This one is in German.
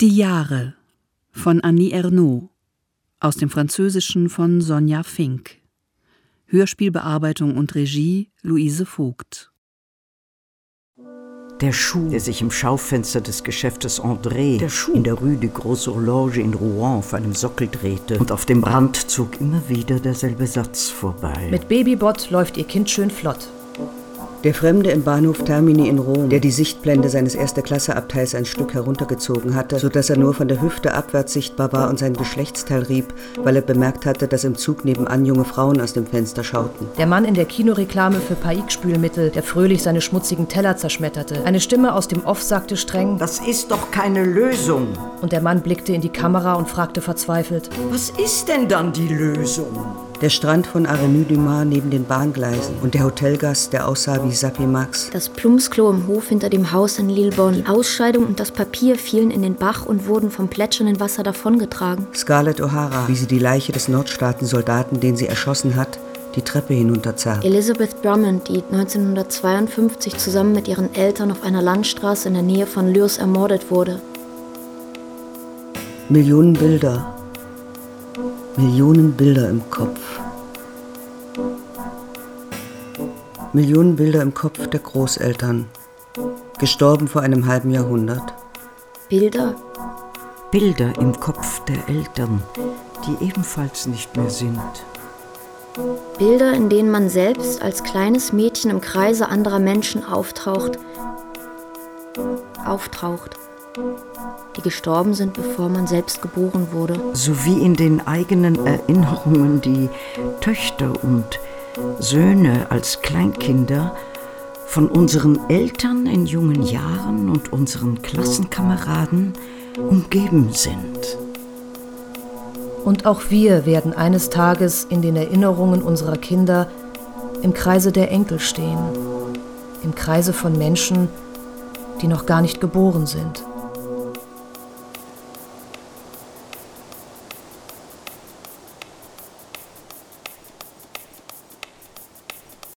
Die Jahre von Annie Ernaux, aus dem Französischen von Sonja Fink. Hörspielbearbeitung und Regie Luise Vogt. Der Schuh, der sich im Schaufenster des Geschäftes André in der Rue de Grosse Horloge in Rouen auf einem Sockel drehte, und auf dem Rand zog immer wieder derselbe Satz vorbei. Mit Babybott läuft ihr Kind schön flott. Der Fremde im Bahnhof Termini in Rom, der die Sichtblende seines Erste-Klasse-Abteils ein Stück heruntergezogen hatte, sodass er nur von der Hüfte abwärts sichtbar war und sein Geschlechtsteil rieb, weil er bemerkt hatte, dass im Zug nebenan junge Frauen aus dem Fenster schauten. Der Mann in der Kinoreklame für Paik-Spülmittel, der fröhlich seine schmutzigen Teller zerschmetterte. Eine Stimme aus dem Off sagte streng: Das ist doch keine Lösung. Und der Mann blickte in die Kamera und fragte verzweifelt: Was ist denn dann die Lösung? Der Strand von Avenue du Mar neben den Bahngleisen und der Hotelgast, der aussah wie Sappi Max. Das Plumpsklo im Hof hinter dem Haus in Lillebonne. Die Ausscheidung und das Papier fielen in den Bach und wurden vom plätschernden Wasser davongetragen. Scarlett O'Hara, wie sie die Leiche des Nordstaaten-Soldaten, den sie erschossen hat, die Treppe hinunterzerrt. Elizabeth Drummond, die 1952 zusammen mit ihren Eltern auf einer Landstraße in der Nähe von Lures ermordet wurde. Millionen Bilder im Kopf. Millionen Bilder im Kopf der Großeltern, gestorben vor einem halben Jahrhundert. Bilder im Kopf der Eltern, die ebenfalls nicht mehr sind. Bilder, in denen man selbst als kleines Mädchen im Kreise anderer Menschen auftaucht, die gestorben sind, bevor man selbst geboren wurde. Sowie in den eigenen Erinnerungen die Töchter und Söhne als Kleinkinder von unseren Eltern in jungen Jahren und unseren Klassenkameraden umgeben sind. Und auch wir werden eines Tages in den Erinnerungen unserer Kinder im Kreise der Enkel stehen, im Kreise von Menschen, die noch gar nicht geboren sind.